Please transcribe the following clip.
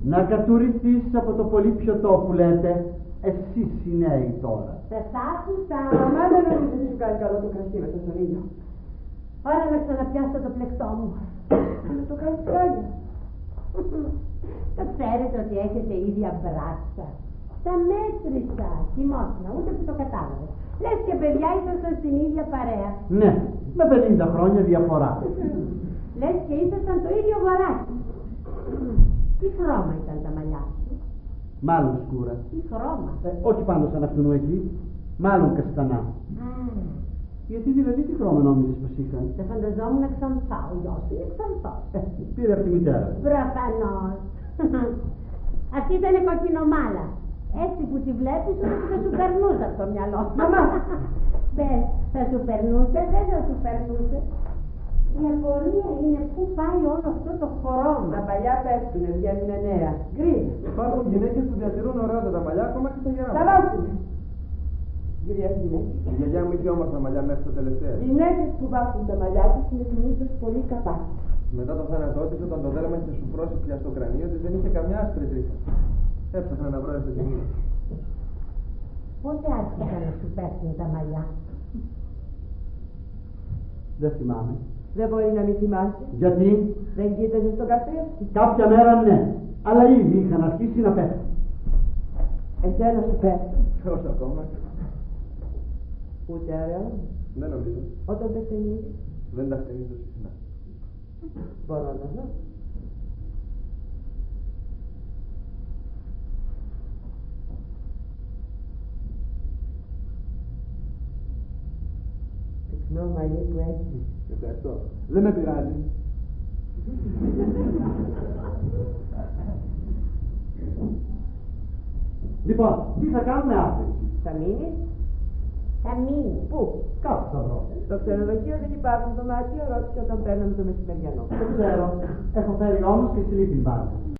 Να κατουριστείς από το πολύ πιωτό που λέτε. Εσείς οι νέοι τώρα. Σας άκουσα. Μαμά, δεν νομίζω ότι σου κάνει καλό το κρασί με το σωρίδιο. Ώρα να ξαναπιάσω το πλεκτό μου. Να το κάνεις πράγμα. Το ξέρετε ότι έχετε ίδια μπράτσα. Τα μέτρησα. Χειμώσνα, ούτε που το κατάλαβε. Λες και παιδιά ήσασταν στην ίδια παρέα. Ναι, με 50 χρόνια διαφορά. Λες και ήσασταν το ίδιο γοράκι. Τι χρώμα ήταν τα μαλλιά σου? Μάλλον σκούρα. Τι χρώμα? Όχι πάντως σαν αυτού εκεί. Μάλλον καστανά. Γιατί δηλαδή τι χρώμα νόμιζες πως είχαν? Δεν φανταζόμουν ξανθά. Ο γιος σου είναι ξανθός. Πήρε από τη μητέρα. Προφανώς. Αυτή ήταν κοκκινομάλα. Έτσι που τη βλέπεις ότι θα σου περνούσε από το μυαλό. Μαμά! Πες, θα σου περνούσε, δεν θα σου περνούσε. Η απορία είναι πού πάει όλο αυτό το χρώμα. Τα παλιά πέφτουνε, βγαίνουνε νέα. Γκρίζα. Υπάρχουν γυναίκες που διατηρούν ωραία τα μαλλιά ακόμα και στα γερά. Τα βάφουνε. Γκριές γυναίκες. Η γιαγιά μου είχε όμορφα μαλλιά μέχρι το τελευταίο. Γυναίκες που βάφουν τα μαλλιά τους είναι συνήθως πολύ καπάκι. Μετά το θάνατό της, όταν το δέρμα είχε σουφρώσει πια στο κρανίο της, δεν είχε καμιά άσπρη τρίχα. Έψαχνα να βρω ευθετική. Πότε άρχισαν να σου πέφτουν τα μαλλιά? Δεν θυμάμαι. Δεν μπορεί να μην θυμάσαι. Γιατί? Δεν κοίταζε στον καθρέφτη. Κάποια μέρα ναι. Αλλά ήδη είχαν αρχίσει να πέφτουν. Εσένα σου πέφτουν. Όσο ακόμα. Ούτε αραιό. Δεν νομίζω. Όταν δεν ξενίζεις. Δεν τα χτενίζω συχνά. Μπορώ να δω. Πυκνό μαλλί που έχεις. Ευχαριστώ. Δεν με πειράζει. Λοιπόν, τι θα κάνουμε αύριο? Θα μείνεις. Θα μείνει. Πού? Κάπου θα βρω. Στο ξενοδοχείο δεν υπάρχουν δωμάτια, ρώτησα όταν παίρναμε το μεσημεριανό. Δεν ξέρω. Έχω φέρει όμως και στη λίπη μπάζα.